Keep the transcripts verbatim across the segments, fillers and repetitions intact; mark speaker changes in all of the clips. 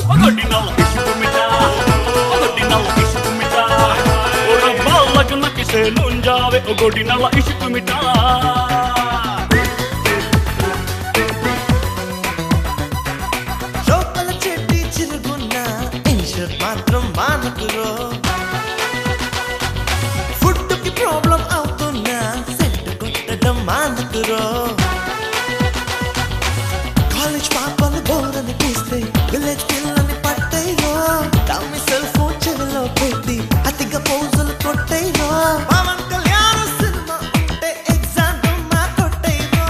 Speaker 1: ఒకటి నల్ల ఇసుకు మిట ఒకటి నల్ల ఇసుకు మిట ఓ రబ్బాలకు నకిసే నుంజావే ఒకటి నల్ల ఇసుకు మిట
Speaker 2: లోపల చెట్టి చిరుగున్న ఇన్షర్ట్ మాత్రం మానుకురో ఫుడ్ కి ప్రాబ్లం అవుతున్నా సెట్ కొట్టడం మానుకురో కాలేజ్ పాపలు బోరని తీస్తే విలేజ్ పిల్లని పట్టేయో తమ్మి సెల్ ఫోన్ చెవిలో పెట్టి అతిగా పోజులు కొట్టేయో పవన్ కళ్యాణ సినిమా ఉంటే ఎగ్జామ్ మా కొట్టేయో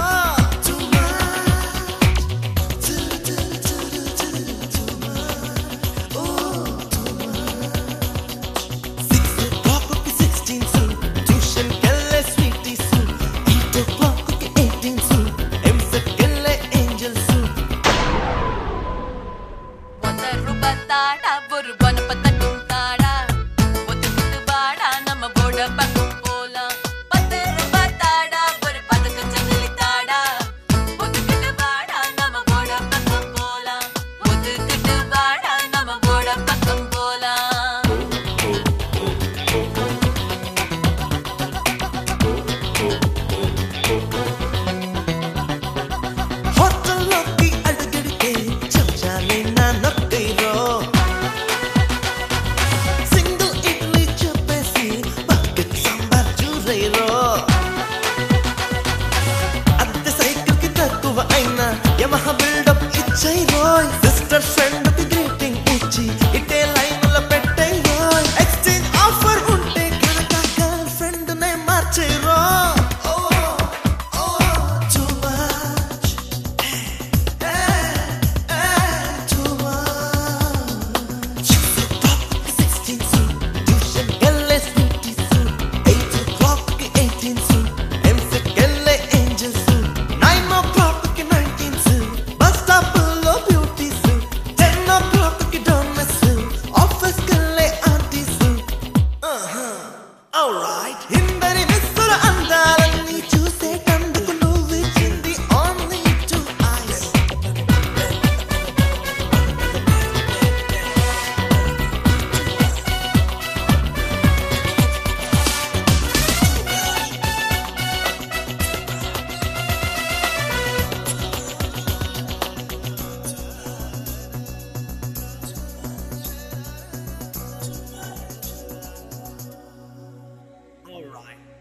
Speaker 2: సిస్టర్ ఫ్రెండ్ కి గ్రీటింగ్ ఇచ్చి ఇటే లైన్ల పెట్టేయో ఎక్స్చేంజ్ ఆఫర్ ఉంటే కనుక గర్ల్ ఫ్రెండ్ నే మార్చేరో
Speaker 1: All right.